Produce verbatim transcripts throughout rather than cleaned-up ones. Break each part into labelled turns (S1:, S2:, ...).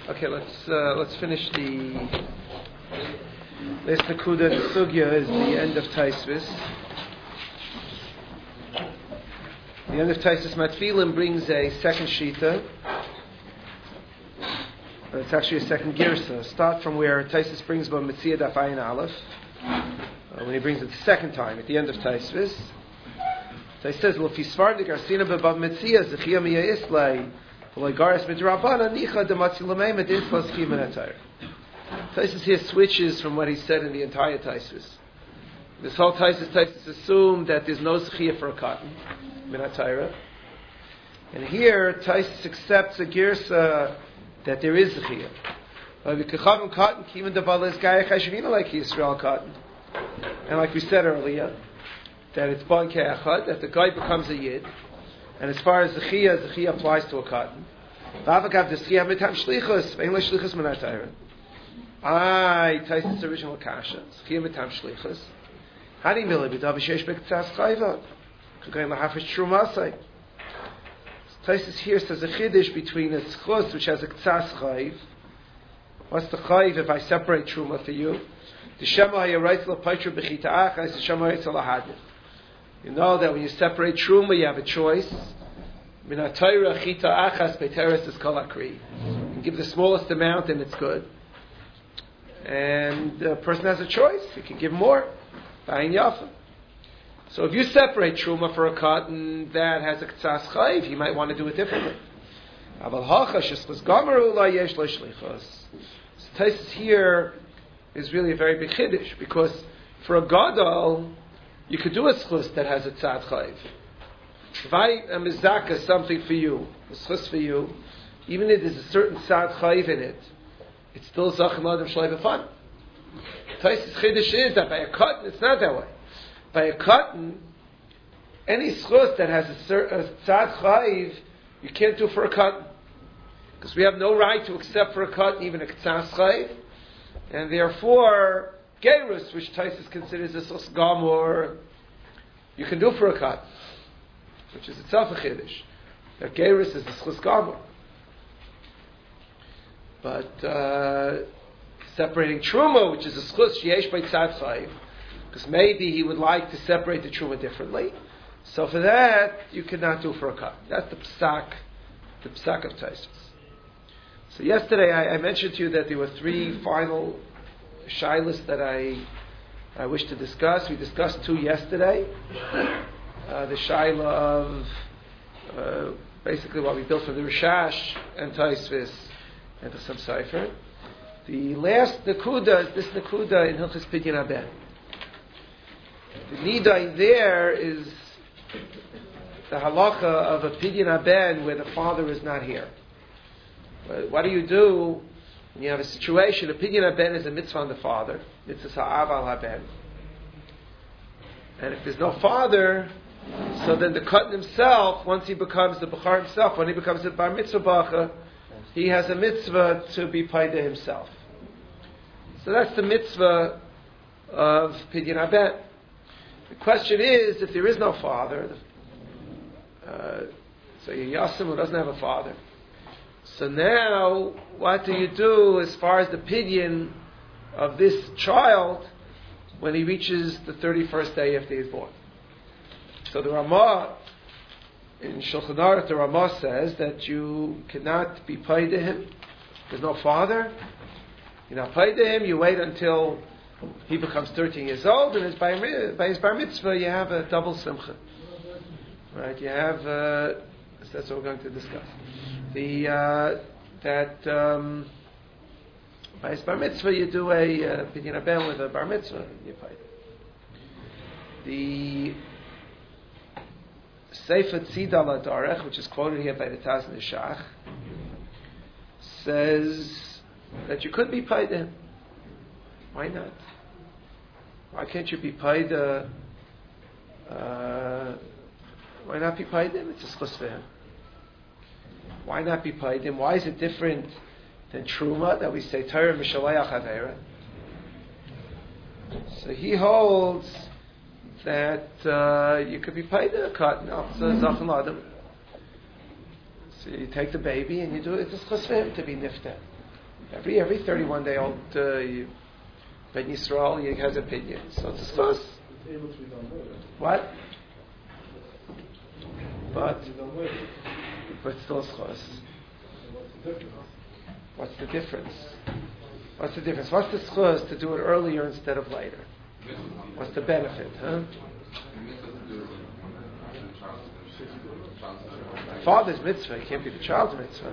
S1: Okay, let's uh, let's finish the last nakuda. The sugya is the end of Taisvis. The end of Taisvis Matfilim brings a second shita. It's actually a second girsa. Start from where Taisvis brings about Metzia Daf Ayin Aleph. Uh, when he brings it the second time at the end of Taisvis, so he says, "Well, if he svardik arsina bebav Metzia zechiyah miyayislay." Taisus here switches from what he said in the entire Taisus. This whole Taisus, Taisus assumed that there's no zechiyah for a cotton, minatayra. And here, Taisus accepts a girsa that there is zechiyah. And like we said earlier, that it's bon ke'achad, that the guy becomes a yid. And as far as zechiyah, zechiyah applies to a cotton. V'avagav zechiyah mitam shlichus, ve'in shlichus minar Torah. Ay, Taisus original kasha. Zechiyah mitam shlichus. Hani mili b'dav shesh b'k'tzas chayva. K'gayin lahafish trumasai. Taisus here says a chiddush between a tzchus, which has a k'tzas chayv. What's the chayv if I separate truma for you? The shema hayarayt l'paytru b'chita achas, the shema hayarayt l'hadif. You know that when you separate truma, you have a choice. Minatayra chita achas beteres is kol akri. You can give the smallest amount and it's good. And the person has a choice. He can give more. Ba'in yafa. So if you separate truma for a cotton that has a k'tzas chayv, you might want to do it differently. Aval hacha sheslas gamaru la yesh lo shlichos. So Taisus here is really a very big chiddush, because for a gadol, you could do a schus that has a tzad chayv. If I am mizaka something for you, a schus for you, even if there's a certain tzad chayv in it, it's still zachem adam shloi b'fan. Taisus chiddush is that by a cotton, it's not that way. By a cotton, any schus that has a, a tzad chayv, you can't do for a cotton, because we have no right to accept for a cotton even a k'tzas chayv, and therefore gerus, which Taisus considers a sus gamor, you can do for a cotton, which is itself a chiddush. That gerus is a sus gamor. But uh, separating truma, which is a sus yesh by tzad chayv, because maybe he would like to separate the truma differently. So for that, you cannot do for a cotton. That's the psak, the psak of Taisus. So yesterday I, I mentioned to you that there were three final shilas that I I wish to discuss. We discussed two yesterday. Uh, the shaila of uh, basically what we built for the Rishash and Taisvis and the Sam Sefer. The last nakuda is this nakuda in Hilchos Pidyon Haben. The nidai there is the halacha of a Pidyon Haben where the father is not here. What do you do when you have a situation? A Pidyon Haben is a mitzvah on the father. Mitzvah ha'av al haben. And if there's no father, so then the Katan himself, once he becomes the Bechar himself, when he becomes the Bar Mitzvah Bacha, he has a mitzvah to be paida himself. So that's the mitzvah of Pidyon Haben. The question is, if there is no father, uh, so you're Yasim who doesn't have a father, so now, what do you do as far as the pidyon of this child when he reaches the thirty-first day after he is born? So the Ramah, in Shulchan Aruch, the Ramah says that you cannot be paid to him. There's no father. You're not paid to him. You wait until he becomes thirteen years old, and his by, by his bar mitzvah, you have a double simcha. Right? You have, uh, that's what we're going to discuss. The uh, that um, by his bar mitzvah you do a pidyon haben with a bar mitzvah. You pay. The Sefer Tzida Ladarech, which is quoted here by the Taz Nishach, says that you could be paid him. Why not? Why can't you be paid? Uh, uh, why not be paid him? It's a schus for him. Why not be paid him? Why is it different than Truma that we say Torah Mishalayach Havera? So he holds that uh, you could be paid a cotton. So you take the baby and you do it. It's a schus for him to be nifta. Every every thirty-one day old uh, Ben Yisrael he has opinions. So it's a schus. What? But but still schus. What's the difference? What's the difference? What's the schus to do it earlier instead of later? What's the benefit, huh? The father's mitzvah, it can't be the child's mitzvah.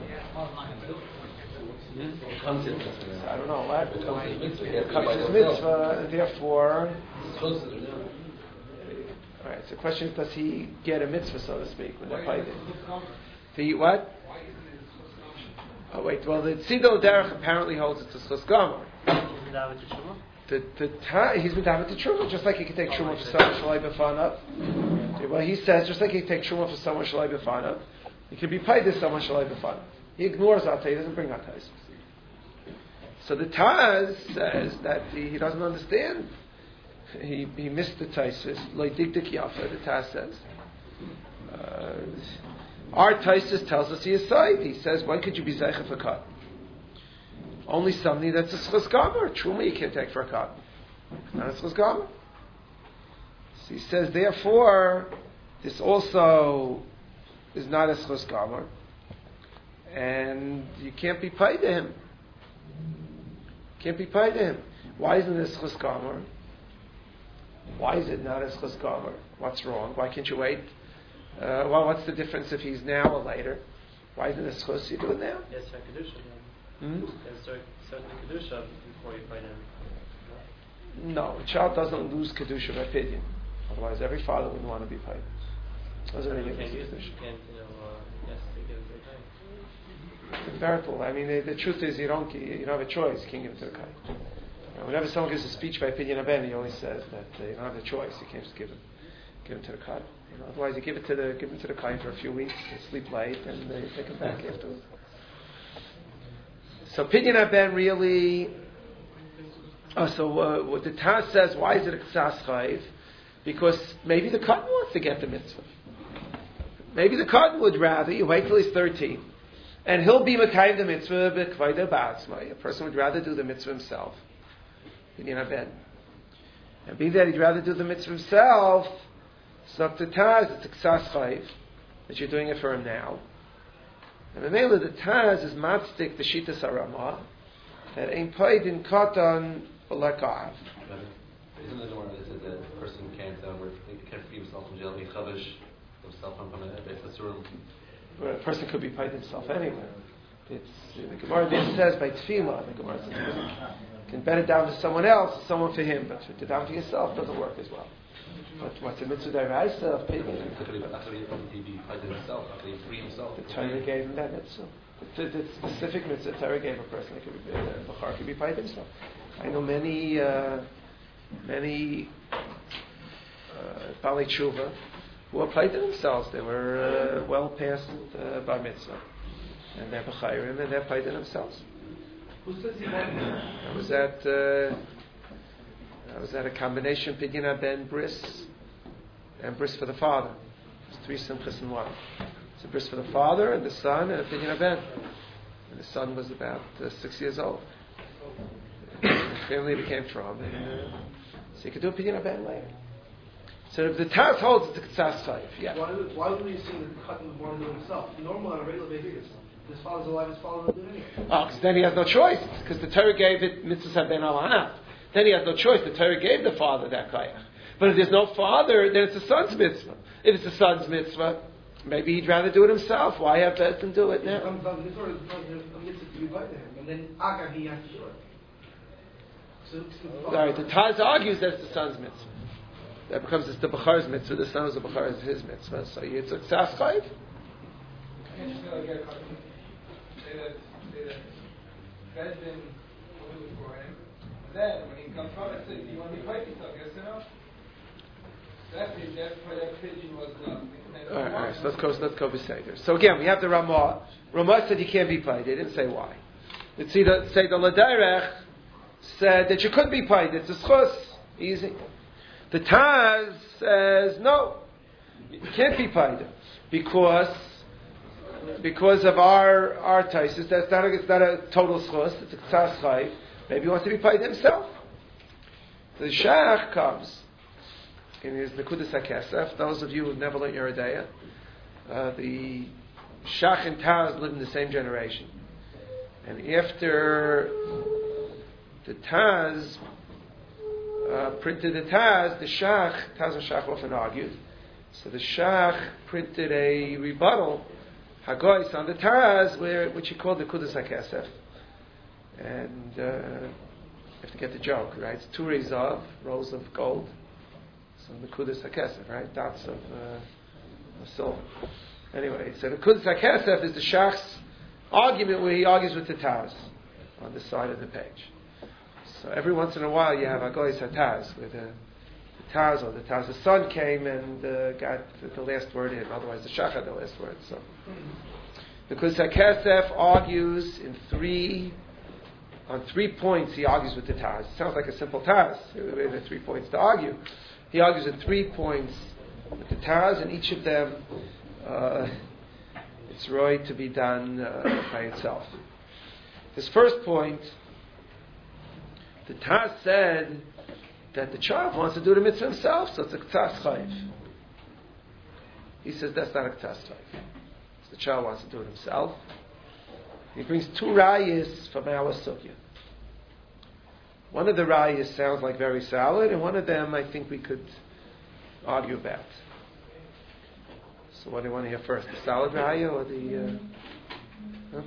S1: I don't know, what? It becomes his mitzvah, and therefore... Alright, so the question is, does he get a mitzvah, so to speak, when they're paid? The what? Oh wait, well the Tzidol Derech apparently holds it's a schus gamor. The, the ta- he's been daven to truma, just like he can take truma for someone shalai b'fanav. Well, he says just like he can take truma for someone shalai b'fanav, he can be paid to someone shalai b'fanav. He ignores Atay, he doesn't bring Atay. So the Taz says that he, he doesn't understand. He he missed the Taisus. Lo dikdik yafa, the Taz says. Uh, our Taisus tells us he is side. He says, when could you be zeicha for cut? Only something that's a schus gamor. Truma you can't take for a cut. Not a schus gamor. So he says, therefore, this also is not a schus gamor, and you can't be paid to him. Can't be paid to him. Why isn't this schus gamor? Why is it not a schus gamor? What's wrong? Why can't you wait? Uh, well, what's the difference if he's now or later? Why isn't it schus? You do it now.
S2: Yes, sir, kedusha.
S1: Hmm?
S2: There's certain kedusha before you fight him.
S1: No, a child doesn't lose kedusha by opinion. Otherwise, every father would want to be paid. Doesn't really lose kedusha.
S2: You can't, you know, uh, yes, they give it to the
S1: Verital. I mean, the, the truth is, you don't, you don't have a choice. You can't give it to the guy. You know, whenever someone gives a speech by opinion of Ben, he always says that uh, you don't have a choice. You can't just give it, give it to the guy. You know, otherwise, you give it to the, give it to the guy for a few weeks. They sleep late, and they take him back afterwards. So opinion of Ben really. Oh, so uh, what the Taz says, why is it a ksas chayiv? Because maybe the cotton wants to get the mitzvah. Maybe the cotton would rather you wait till he's thirteen, and he'll be mekayim the mitzvah b'kvayda ba'atzmai. A person would rather do the mitzvah himself. Opinion of Ben. And being that he'd rather do the mitzvah himself, so to Taz, it's a ksas chayiv that you're doing it for him now. And the name of the Taz is matzdik the shitas harama that ain't paid in katan b'lekav.
S3: Isn't the norm that says that a person can't uh, work, can't free himself from jail, be chavish himself from a room?
S1: But a person could be paid himself anywhere. It's the Gemara then says by tefillah. The Gemara says you can bet it down to someone else, someone for him, but to down to yourself doesn't work as well. But what's the mitzvah deraisa of paying?
S3: He be paid himself. He free himself.
S1: The Torah gave him that mitzvah. The, the specific mitzvah the Torah gave a person that could be uh, bachar could be paid himself. I know many uh, many uh, balei tshuva who were paid themselves. They were uh, well past uh, bar mitzvah, and they're bachayrim and they're paid themselves.
S4: Who says he won?
S1: That was that. Uh, that was that a combination pidyon ben bris and bris for the father. It's three simchas in one. It's a bris for the father and the son and a pidyon ben. And the son was about uh, six years old. The family became from, and uh, so you could do a pidyon ben later. So if the Taz holds it's a ksas chayiv, yeah.
S4: Why, why would we assume that the cotton would want to do it himself? Normal on a regular basis. His father's alive, his father will do it anyway.
S1: Oh, because then he has no choice. Because the Torah gave it mitzvah ben alahav. Then he has no choice. The Torah gave the father that kayach. But if there's no father, then it's the son's mitzvah. If it's the son's mitzvah, maybe he'd rather do it himself. Why have Beth and do it now?
S4: It comes down to this sort of a mitzvah to be by to him, and then Aga he has to do it. So, so
S1: Sorry, the Taz argues that's the son's mitzvah. That becomes it's the Bachar's mitzvah. The son is the Bachar's his mitzvah. So it's a ksas chayiv.
S5: Say that, say that Bezdin will do it for him. Then, when he comes from it, says, do you want to be fighting stuff, yes or no? That that that pigeon was done.
S1: All right, all right, so let's go, let's go beseder. So again, we have the Ramah. Ramah said you can't be paid. They didn't say why. Let's see the, say the Laderech said that you could be paid. It's a schus. Easy. The Taz says, no, you can't be paid. Because because of our our taisus, that's not a, it's not a total schus, it's a ktsas chayv. Maybe he wants to be paid himself. The shach comes in his Nekudas HaKesef. Those of you who never learned Yoreh De'ah, uh, the shach and Taz lived in the same generation, and after the Taz uh, printed the Taz, the shach Taz and shach often argued. So the shach printed a rebuttal Hagois on the Taz, where, which he called the Nekudas HaKesef. And uh, you have to get the joke, right? It's two rezav, rows of gold. So the Nekudas HaKesef, right? Dots of, uh, of silver. Anyway, so the Nekudas HaKesef is the Shach's argument where he argues with the Taz on the side of the page. So every once in a while you have Hagois HaTaz, where the, the Taz or the Taz's son came and uh, got the, the last word in. Otherwise the Shach had the last word. So the Nekudas HaKesef argues in three On three points, he argues with the Taz. It sounds like a simple Taz. There are three points to argue. He argues at three points with the Taz, and each of them, uh, it's right to be done uh, by itself. His first point, the Taz said that the child wants to do the mitzvah himself, so it's a ktsas chayv. He says that's not a ktsas chayv. So the child wants to do it himself. He brings two rayas from our sugya. One of the rayas sounds like very solid, and one of them I think we could argue about. So what do you want to hear first, the solid raya or the... Uh, huh?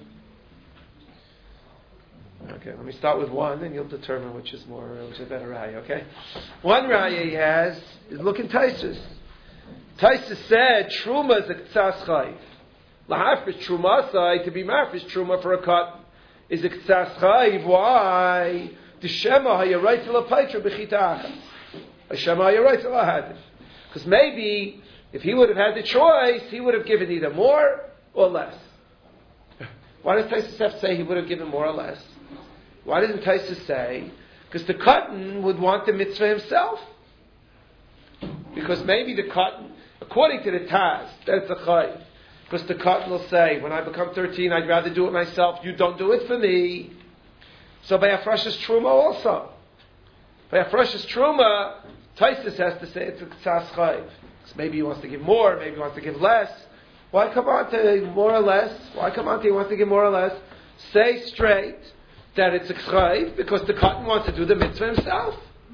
S1: Okay, let me start with one, and you'll determine which is more, uh, which is a better raya, okay? One raya he has is look in Taisus. Taisus said, Truma is a ktsas chayv. Lahafish truma side to be mafish truma for a cut is a ktsas chayv. Why? The shema hayarayt la paitra b'chita achas. A shema hayarayt la hadif. Because maybe if he would have had the choice, he would have given either more or less. Why does Taisus have to say he would have given more or less? Why doesn't Taisus say? Because the cotton would want the mitzvah himself. Because maybe the cotton, according to the Taz, that's a chayv. Because the cotton will say, when I become thirteen, I'd rather do it myself. You don't do it for me. So by Afrash's Truma also. By Afrash's Truma, Taisus has to say it's a ktsas chayv. So maybe he wants to give more, maybe he wants to give less. Why come on to more or less? Why come on to he wants to give more or less? Say straight that it's a chayv because the cotton wants to do the mitzvah himself.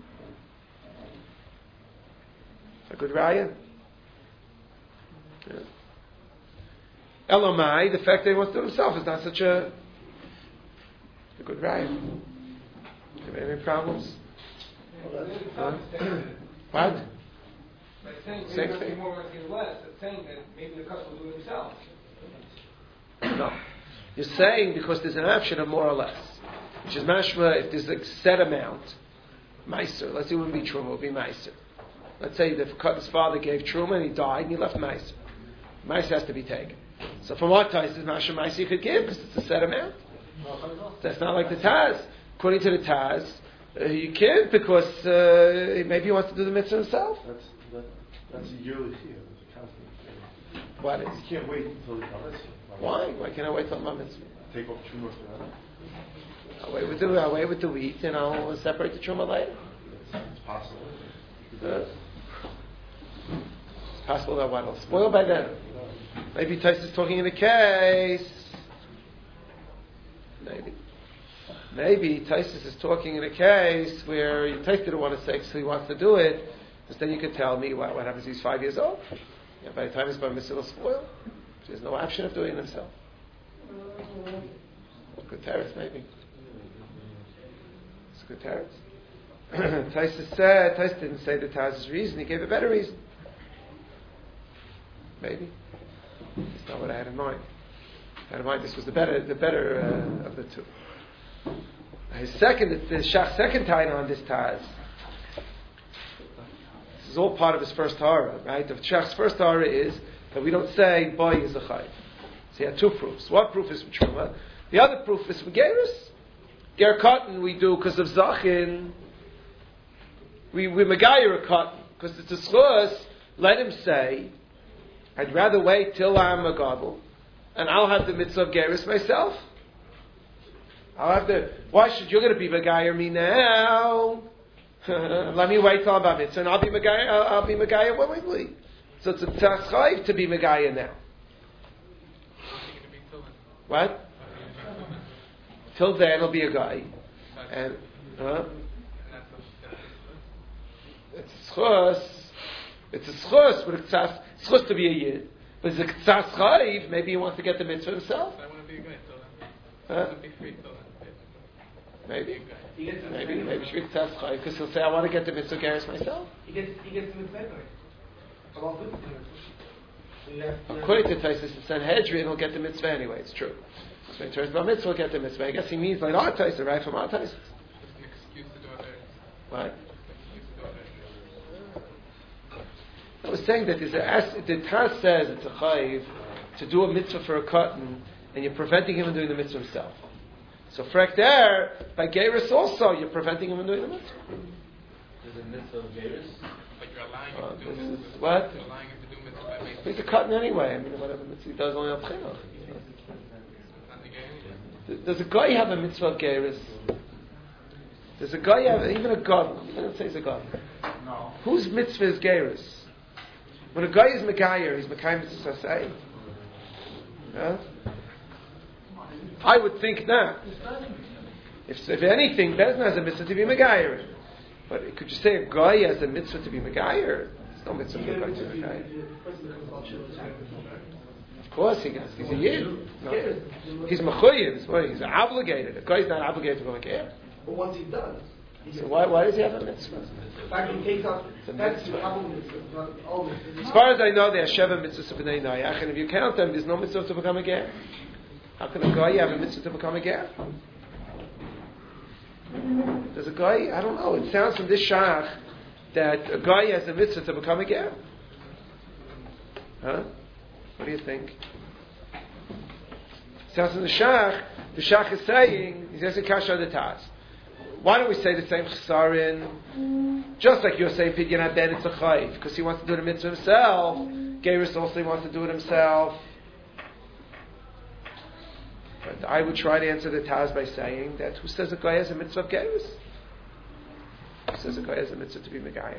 S1: A good raya. Yeah. Elamai, the fact that he wants to do it himself is not such a, a good raya. Do you have any problems? Huh? What?
S5: By saying
S1: Same
S5: maybe
S1: thing.
S5: more, maybe less, it's saying that maybe the customer will do it himself.
S1: No. You're saying because there's an option of more or less. Which is mashma, if there's a set amount, meiser. Let's say it wouldn't be truma, it would be meiser. Let's say the his father gave truma and he died and he left meiser. Meiser has to be taken. So from what ties does mashma meiser you could give? Because it's a set amount. That's not like the Taz. According to the Taz, uh, you can't because uh, maybe he wants to do the mitzvah himself.
S6: That's that, that's a yearly fee. It's a constant fee.
S1: What is?
S6: You can't wait until the Chametz.
S1: Why? Why can't I wait till my mitzvah?
S6: Take off truma for that.
S1: I'll wait with the I'll wait with the wheat and I'll separate the truma later.
S6: It's, it's possible.
S1: Uh, it's possible that what will spoil by then. Maybe Tais is talking in a case. Maybe. Maybe Taisus is talking in a case where Tais didn't want to say so he wants to do it, because then you can tell me what, what happens if he's five years old. Yeah, by the time he's by mitzvah, will spoil. There's no option of doing it himself. Good teretz, maybe. It's a good teretz. Taisus said, Taisus didn't say the Taz's reason, he gave a better reason. Maybe. That's not what I had in mind. I had in mind this was the better, the better uh, of the two. His second, the Shach's second tie on this Taz. This is all part of his first Torah, right? The Shach's first Torah is that we don't say boy is a chayv. So he had two proofs. One proof is from Truma. The other proof is from Gerus. Ger cotton we do because of Zachin. We we Megayer a cotton because it's a schus. Let him say, I'd rather wait till I'm a gadol, and I'll have the mitzvah of gerus myself. I'll have the. Why should you going to be megayer me now? Let me wait till I'm bar mitzvah, and I'll be megayer. I'll, I'll be megayer willingly. So it's a tzachayv to be megayer now. What? Till then, it'll be a guy, and huh? It's a schus. It's a schus, but it's a schus to be a yid. But it's a k'tzas chayv. Maybe he wants to get the mitzvah himself.
S2: I want to be a guy till then.
S1: Huh?
S2: I want to be free till then.
S1: Maybe, maybe, maybe should be k'tzas chayv because he'll say, "I want to get the mitzvah gerus myself."
S4: He gets, he gets the mitzvah anyway. About fifty minutes.
S1: According to Taisus and Sanhedrin, he'll get the mitzvah anyway. It's true. So in terms of mitzvah, he'll get the mitzvah. I guess he means like our Taisus, right? From our Taisus.
S2: Just an excuse to do it there.
S1: What?
S2: Excuse to do it there.
S1: I was saying that there's a, the Taz says it's a chayiv to do a mitzvah for a cotton, and you're preventing him from doing the mitzvah himself. So frek there, by gerus also, you're preventing him from doing the mitzvah.
S3: There's a mitzvah of gerus.
S2: But you're allowing him
S1: Uh,
S2: to do
S1: this
S2: mitzvah.
S1: is what?
S2: You're allowing him to do mitzvah by making
S1: He's a cotton anyway. I mean, whatever mitzvah he does only on chinuch.
S2: not the guy anyway.
S1: Does a guy have a mitzvah of gerus? Does a guy have even a god? I don't say he's a god.
S6: No.
S1: Whose mitzvah is gerus? When a guy is megayer, he's mekayim mitzvah sasei. Yeah? I would think not. If, if anything, Bezna has a mitzvah to be megayer. But could you say a guy has a mitzvah to be megayer? There's no mitzvah for a guy to be megayer. Of course he does. He's a yid. No. He's mechuyev. Well, he's obligated. A guy's not obligated to go megayer.
S4: But once he does, he
S1: So
S4: gets
S1: why, why does he have a mitzvah?
S4: back in case of
S1: It's a
S4: that's
S1: mitzvah.
S4: the problem. It's not all
S1: As far as I know, there are seven mitzvahs of B'nai Noach, and if you count them, there's no mitzvah to become a ger. How can a guy have a mitzvah to become a ger? Does a guy? I don't know. It sounds from this shach that a guy has a mitzvah to become a ger. Huh? What do you think? It sounds from the shach. The shach is saying he's asking kasha the taz. Why don't we say the same chesarin? Just like you're saying, Pidyon Haben, it's a chayv, because he wants to do the mitzvah himself. Gerus also wants to do it himself. But I would try to answer the Taz by saying that who says a guy has a mitzvah of Gerus? Who says a guy has a mitzvah to be Megayah?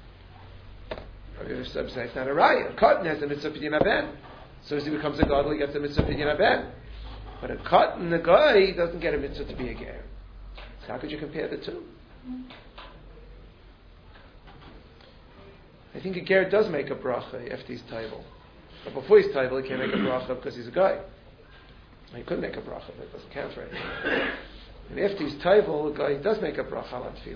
S1: Or some say it's not a raya. A cotton has a mitzvah of Pidyon Haben. So as he becomes a godly, he gets a mitzvah of Pidyon Haben. But a cotton, a guy, doesn't get a mitzvah to be a ger. So how could you compare the two? I think a ger does make a bracha after he's table. But before he's table, he can't make a bracha because he's a guy. He could make a bracha, but it doesn't count for anything. And after he's table, a guy does make a bracha on tefillah.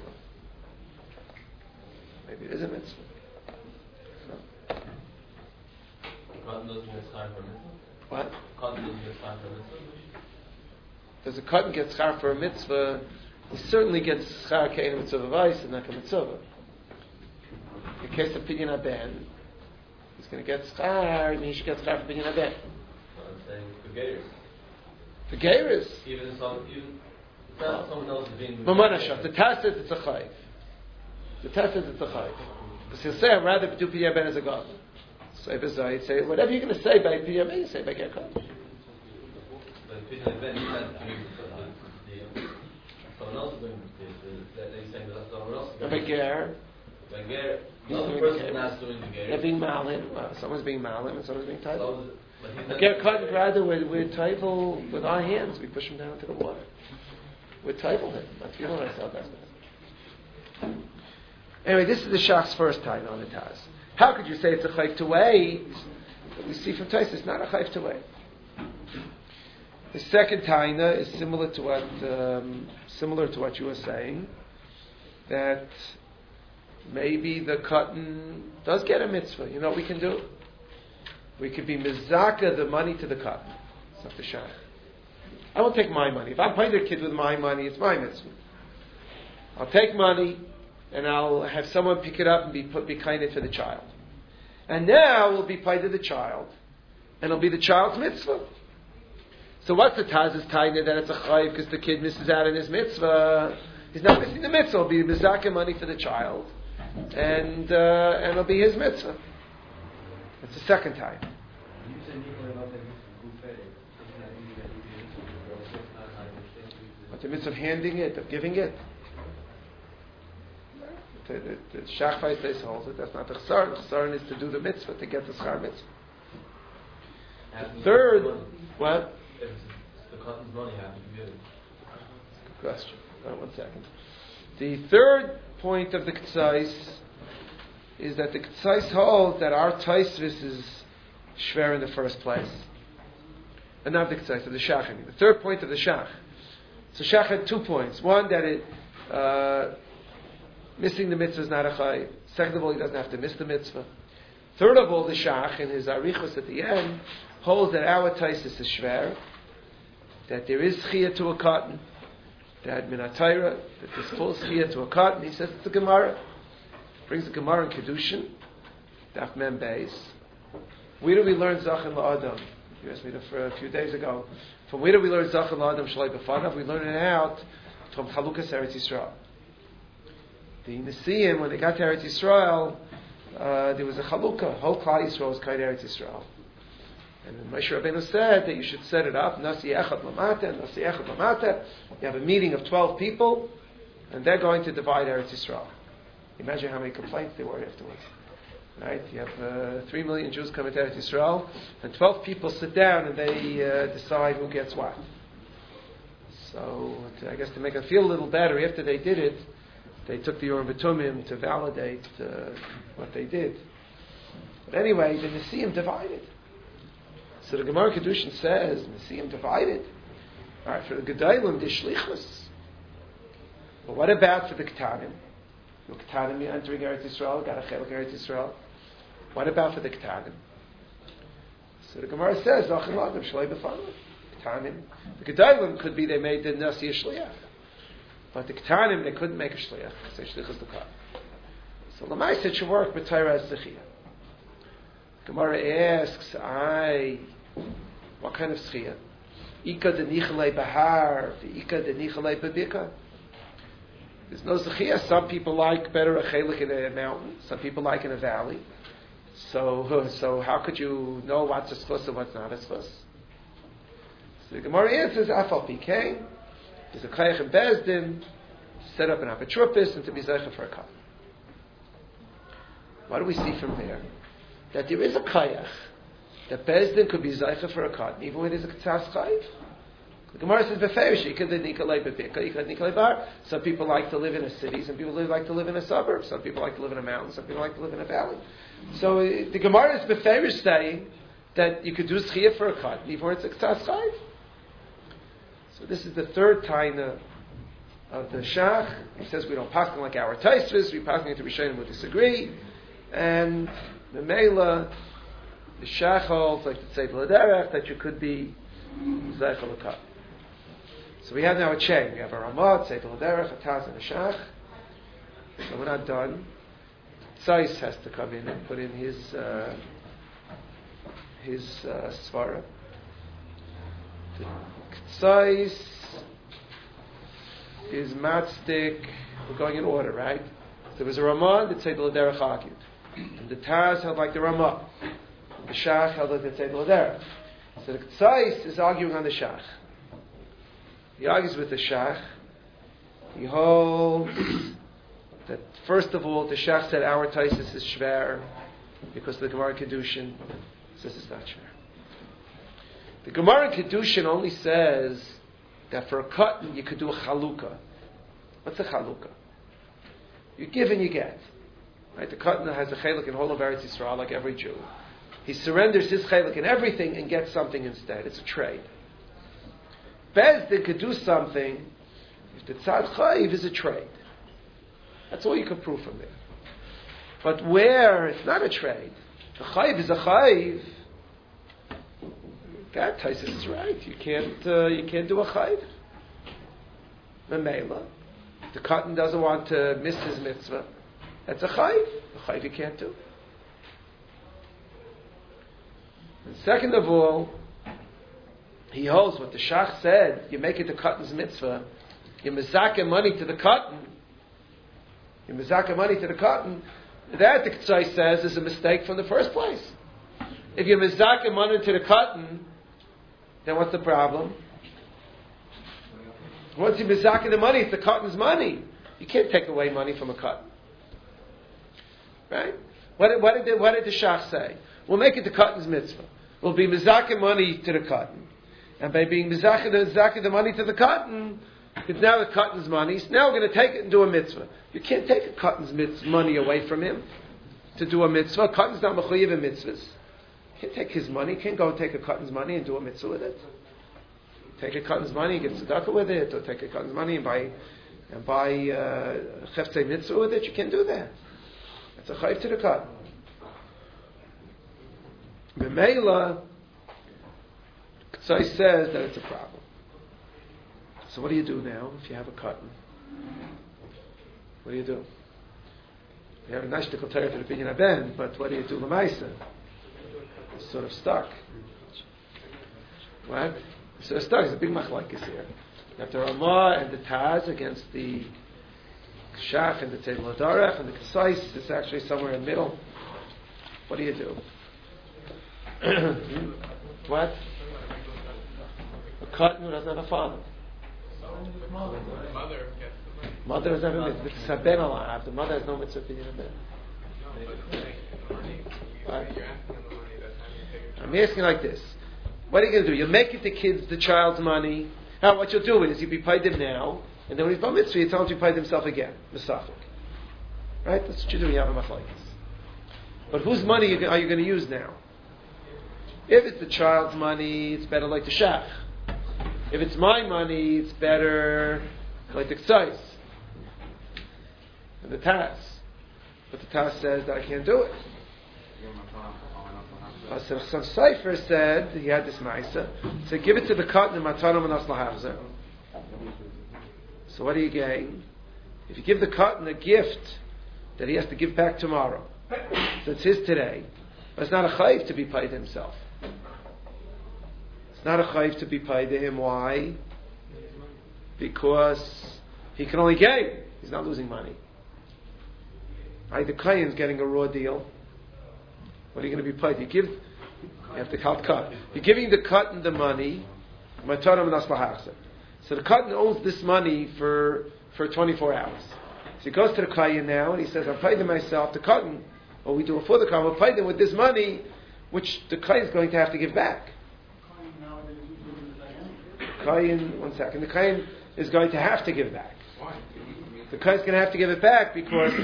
S1: Maybe it is a mitzvah. So.
S3: Cotton doesn't get schar for a mitzvah?
S1: What?
S3: Cotton doesn't get schar for a mitzvah?
S1: Does a cotton get schar for a mitzvah? He certainly gets schar kein mitzvah v'vais and not a mitzvah. In the case of Pidyon Haben, he's going to get schar, and he should get schar for Pidyon Haben.
S3: So I'm saying for gerus.
S1: For gerus.
S3: Even if some, even if not someone else is being.
S1: Mamanashah. The Taz says it's a chayv. The Taz says it's a chayv. Because he'll say, I'd rather do Pidyon Haben as a god. So if he'd say, whatever you're going to say by Pidyon Haben, you say by Ger Kotton.
S3: But Pidyon Haben, you can't do the. Someone else is doing the. That he's saying that someone else is doing.
S1: By Ger.
S3: By ger.
S1: He's
S3: Another
S1: doing
S3: person
S1: the
S3: that's doing the ger.
S1: They're being malim. Uh, someone's being malim and someone's being titled.
S3: So, but he's not-
S1: Ger Kotton, rather, we're, we're title with our hands. We push him down to the water. We're title him. That's you know what I saw that. Anyway, this is the Shach's first time on the Taz. How could you say it's a chayv to wait? We see from Tais, it's not a chayv to wait. The second taina is similar to what um, similar to what you were saying, that maybe the cotton does get a mitzvah. You know what we can do? We could be mizaka the money to the cotton. It's not the shach. I won't take my money. If I'm paying the kid with my money, it's my mitzvah. I'll take money and I'll have someone pick it up and be put be kind to the child. And now we'll be paid to the child, and it'll be the child's mitzvah. So what's the Taz's taina that it's a chayiv because the kid misses out on his mitzvah? He's not missing the mitzvah. It'll be mizaka money for the child, and uh, and it'll be his mitzvah. That's the second time.
S6: You say Nikolai not that he's
S1: The mitzvah of handing it, of giving it. The, the, the Shachvai stays holds it. That's not the chsaron. The chsaron is to do the mitzvah, to get the schar mitzvah. The third, what?
S3: If it's the cotton's money, how do you give it?
S1: Good question. Right, one second. The third point of the Ketzais is that the Ketzais holds that our Taisvis is shver in the first place. And not the Ketzais, of the Shach. I mean. The third point of the Shach. So Shach had two points. One, that it uh, missing the mitzvah is not a chayiv. Second of all, he doesn't have to miss the mitzvah. Third of all, the Shach, in his Arichos at the end, holds that our Taisis is shver, that there is chiyah to a cotton, that minatayra, that there's full chiyah to a cotton. He says it's a Gemara. Brings the Gemara in Kedushin, Daf Mem Beis. Where do we learn Zachin La'adam? You asked me that for a few days ago. From where do we learn Zachin La'adam Shalai B'fanav? We learn it out from Chalukas Eretz Yisrael. The Nesiim, when they got to Eretz Yisrael, uh, there was a Chalukah. Whole Klal Yisrael was Kaid Eretz Yisrael. And then Moshe Rabbeinu said that you should set it up, Nasi Echad Lamata, Nasi Echad Lamata. You have a meeting of twelve people, and they're going to divide Eretz Yisrael. Imagine how many complaints there were afterwards. Right? You have uh, three million Jews coming to Eretz Yisrael, and twelve people sit down and they uh, decide who gets what. So, to, I guess to make them feel a little better, after they did it, they took the Urim V'Tumim to validate uh, what they did. But anyway, the Nesiim divided. So the Gemara Kedushin says, Nesiim divided. All right, for the Gedalim, the Shlichus. But what about for the Ketanim? The Ketanim entering Eretz Yisrael, got a Chelek Eretz Yisrael. What about for the Ketanim? So the Gemara says, Zachin La'adam Shalai B'fanav. Ketanim. The Gedalim could be they made the Nasi a Shliach. But the Ketanim, they couldn't make a Shliach. So Shlichus the Katan. So Lamais, it should work with Torah as Zechiyah. Gemara asks, I, what kind of schiyah? Ika de nichalei bahar, ika de nichalei babika. There's no schiyah. Some people like better a chelik in a mountain. Some people like in a valley. So, so how could you know what's a schus and what's not a schus? So the Gemara answers, Afal P.K. There's a chayach in Bezdin, set up an apatrupis and to be zeicha for a cup. What do we see from there? That there is a kayach, that Bezdin could be zeicha for a cotton, even when there's a ketzas chayiv. The Gemara says, "Beferish, you could nikolay bebika, you could nikolay bar." Some people like to live in a city, some people like to live in a suburb, some people like to live in a mountain, some people like to live in a valley. So uh, the Gemara is beferish saying that you could do schiyah for a cotton, even when it's a ketzas chayiv. So this is the third taina of the Shach. He says we don't paskin like our Taisvis, we paskin to Rishonim who disagree, and the Mela, the Shach holds, like the Tzeit L'derech, that you could be Zeichel L'kat. So we have now a chain. We have a Ramah, Tzeit L'derech, a Taz, and a Shach. So we're not done. Tzais has to come in and put in his uh, his uh, Svara. The Tzais is Matzdik. We're going in order, right? So there was a Ramah, the Tzeit L'derech argued. And the Taz held like the Ramah. And the Shach held like the Tzeit L'derech. So the Tzais is arguing on the Shach. He argues with the Shach. He holds that first of all, the Shach said our Taisis is shver because the Gemara Kedushin says it's not shver. The Gemara Kedushin only says that for a cotton you could do a chalukah. What's a chalukah? You give and you get. Right? The cotton has a chelik in whole of Eretz Yisrael, like every Jew. He surrenders his chelik in everything and gets something instead. It's a trade. Bezdin could do something if the tzad chayiv is a trade. That's all you can prove from there. But where it's not a trade, the chayiv is a chayiv. That Taisus is right. You can't uh, you can't do a chayiv. Memela, the cotton doesn't want to miss his mitzvah. That's a chayiv. A chayiv you can't do. And second of all, he holds what the Shach said. You make it the cotton's mitzvah. You mezakeh money to the cotton. You mezakeh money to the cotton. That the K'tzai says is a mistake from the first place. If you mezakeh money to the cotton, then what's the problem? Once he mizaka the money, it's the cotton's money. You can't take away money from a cotton. Right? What did, what did, the, what did the Shach say? We'll make it the cotton's mitzvah. We'll be mizaka money to the cotton. And by being mizaka the, mizaka the money to the cotton, it's now the cotton's money. So now we're going to take it and do a mitzvah. You can't take a cotton's mitz- money away from him to do a mitzvah. Cotton's not mechuyev in mitzvahs. You can't take his money. You can't go and take a cotton's money and do a mitzvah with it. Take a cotton's money and get tzedakah with it, or take a cotton's money and buy and buy cheftzei uh, mitzvah with it. You can't do that. It's a chayv to the cotton. B'meila, K'tzai says that it's a problem. So what do you do now if you have a cotton? What do you do? You have a nice shtickle Torah for the Pidyon HaBen, but what do you do l'maisa? It's sort of stuck. What? It's sort of stuck. It's a big machlokes here. You have the Ramah and the Taz against the Shach and the Teitel HaDarech and the Kesais. It's actually somewhere in the middle. What do you do? What? A cotton who doesn't have a father.
S5: Mother gets the money.
S1: Mother doesn't have a mitzvah. It's a ben alav. The mother has no mitzvah Pidyon HaBen. What? I'm asking like this. What are you going to do? You'll make it the kids, the child's money. Now, what you'll do is you'll be paid him now, and then when he's bar mitzvah, you tell him to be paid himself again. Misafik. Right? That's what you do when you have a machlokes. But whose money are you going to use now? If it's the child's money, it's better like the shach. If it's my money, it's better like the Ksais and the Taz. But the Taz says that I can't do it. Uh, so some Sefer said, he had this Maisa, said give it to the cotton and Matanom and Aslahavzer. So what do you gain? If you give the cotton a gift that he has to give back tomorrow, so it's his today, but it's not a chayv to be paid himself. It's not a chayv to be paid to him. Why? Because he can only gain. He's not losing money. Right? The Kayan's getting a raw deal. What are you going to be paid? You give, you have to count cut. You're giving the cotton the money. So the cotton owns this money for, for twenty-four hours. So he goes to the Kayan now and he says, I'm paying them myself. The cotton, or we do it for the cotton, we'll pay them with this money, which the Kayan is going to have to give back. Kayan, one second. The Kayan is going to have to give back.
S5: Why?
S1: The Kayan is going to have to give it back because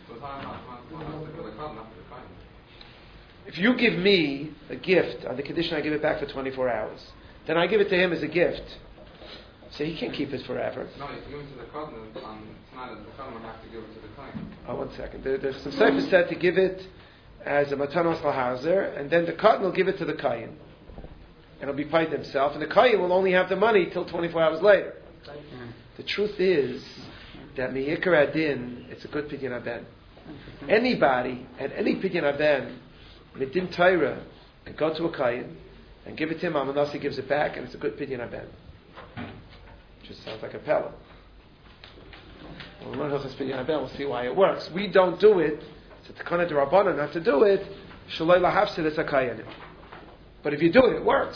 S1: if you give me a gift on the condition I give it back for twenty-four hours, then I give it to him as a gift. So he can't keep it forever.
S7: No, he's giving it to the cotton, and it's not that the cotton will have to give it to the client.
S1: Oh, one second. There, there's some Sefer said to give it as a matanos lahazer, and then the cotton will give it to the kayin, and it'll be paid himself, and the kayin will only have the money till twenty-four hours later. The truth is that miyikar adin, it's a good pidyon haben. Anybody at any pidyon haben, midin Torah, can go to a kayin and give it to him. Amanasi gives it back, and it's a good pidyon haben. Just sounds like a pella. We'll learn Hilchos Pidyon Haben. We'll see why it works. We don't do it. It's a Takana D'Rabbanan not to do it. Shaloi lahavsid es hakayanim. But if you do it, it works.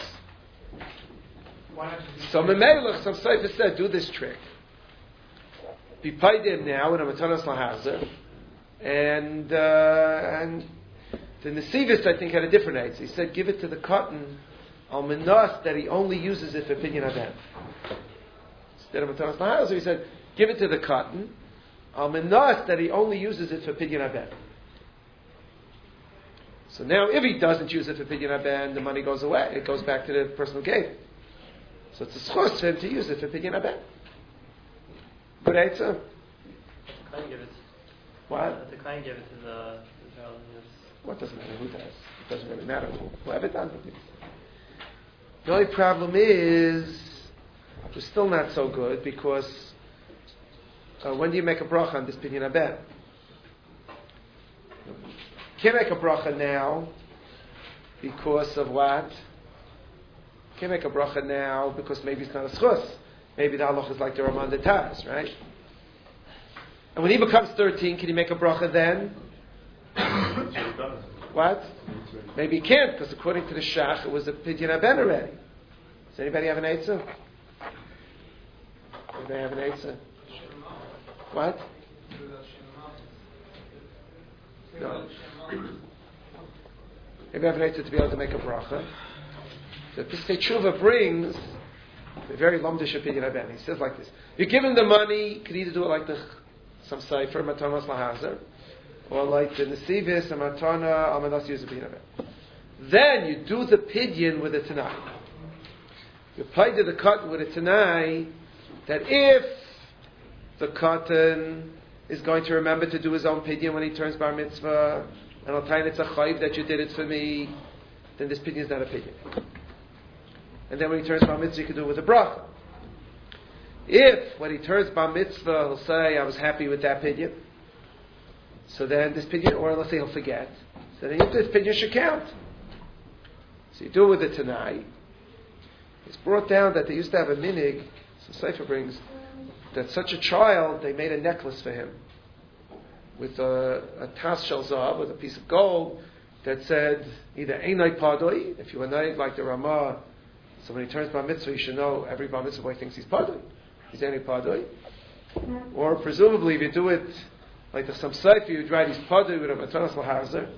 S1: So Memelech, some Sefer said, do this trick. Be paid him now in a matanas lahavzer, and uh, and the Nesivis I think had a different answer. He said, give it to the cotton al menas that he only uses it for Pidyon Haben. Instead of matanas lahavzer, he said, give it to the cotton al menas that he only uses it for Pidyon Haben. So now, if he doesn't use it for Pidyon Haben, the money goes away. It goes back to the person who gave it. So it's a schos for him to use it for Pidyon Haben. Good answer.
S2: The client give it.
S1: What?
S2: Uh, the client give it to the, the child. Yes.
S1: What doesn't matter who does? It doesn't really matter who. Whoever does it. The only problem is we're still not so good because uh, when do you make a bracha on this Pidyon Haben? Can't make a bracha now because of what? Can't make a bracha now because maybe it's not a schus. Maybe the halach is like the Raman the Taz, right? And when he becomes thirteen, can he make a bracha then? What? Maybe he can't because according to the Shach, it was a Pidyon Haben already. Does anybody have an answer? If they have an eitzah. What? No. If you have an eitzah to be able to make a bracha. The Piskei Tshuva brings a very lumdish opinion of Ben. He says like this: you give him the money, you could either do it like the some cipher matanas lahazer, or like the nesivis and matana almanas yuzabin. Then you do the pidyon with a tanai. You apply to the cotton with a tanai that if the cotton is going to remember to do his own pidyon when he turns bar mitzvah, and I'll tell you it's a chayv that you did it for me, then this pidyon is not a pidyon. And then when he turns bar mitzvah, you can do it with a bracha. If when he turns bar mitzvah, he'll say, "I was happy with that pidyon," so then this pidyon, or let's say he'll forget, so then this pidyon should count. So you do it with the tanai. It's brought down that they used to have a minig, some Sefer brings, that such a child, they made a necklace for him with a, a tas shel zahav, with a piece of gold, that said either Einai Padoi, if you were naig like the Ramah, so when he turns bar mitzvah, you should know every bar mitzvah boy thinks he's Padoi. He's Einai Padoi. Or presumably, if you do it like the some Sefer, you'd write he's Padoi with a Matanas Lahazer.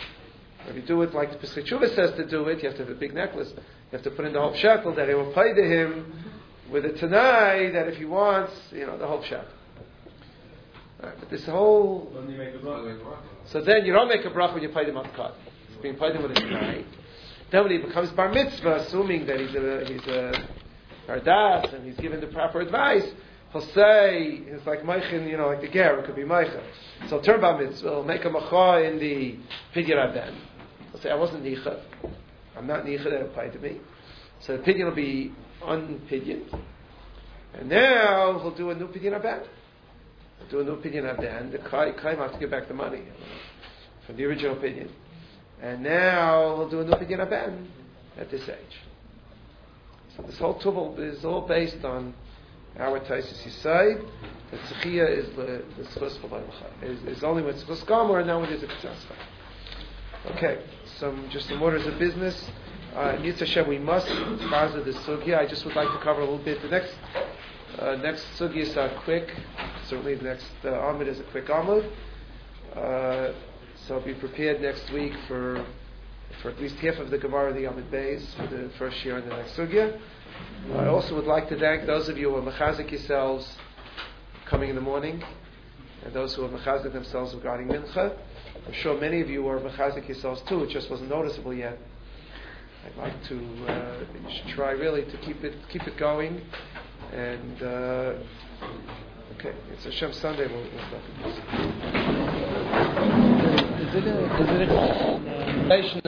S1: If you do it like the Piskei Tshuva says to do it, you have to have a big necklace. You have to put in the whole shekel that it will pay to him with a tanai that if he wants, you know, the whole shekel. Right, but this whole...
S6: When you make a bracha.
S1: So then you don't make a bracha when you pay him on the cut. It's being paid him with a tanai. Then when he becomes bar mitzvah, assuming that he's a he's a hardas and he's given the proper advice, he'll say, it's like meichin, you know, like the ger, it could be meichin. So he'll turn bar mitzvah, he'll make a macha in the pidyon aben. He'll say, I wasn't nicha. I'm not nicha, that applied to me. So the pidyon will be unpidyon. And now he'll do a new pidyon aben. He'll do a new pidyon aben. The kai will have to give back the money from the original pidyon. And now he'll do a new pidyon aben at this age. So this whole tubal is all based on our Taisus Yisai. The tzechiyah is the the tzchus for is is only when tzchus gomer, and now it is a tzchus. Okay, some just some orders of business. Uh, in Yitzhak Hashem, we must chazer the sugya. I just would like to cover a little bit. The next uh, next sugyas are quick. Certainly, the next uh, amud is a quick amud. Uh, so be prepared next week for for at least half of the Gemara of the Amud Beis for the first year in the next sugya. I also would like to thank those of you who are mechazik yourselves coming in the morning, and those who are mechazik themselves regarding mincha. I'm sure many of you are mechazik yourselves too. It just wasn't noticeable yet. I'd like to uh, you should try really to keep it keep it going. And uh, okay, it's Hashem Sunday. We'll, we'll stop. Is it a, is it a